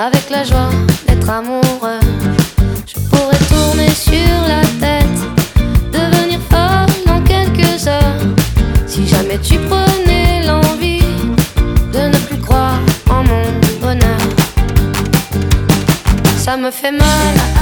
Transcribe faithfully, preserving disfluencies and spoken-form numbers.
avec la joie d'être amoureux. Je pourrais tourner sur la tête, devenir folle en quelques heures, si jamais tu prenais l'envie de ne plus croire en mon bonheur. Ça me fait mal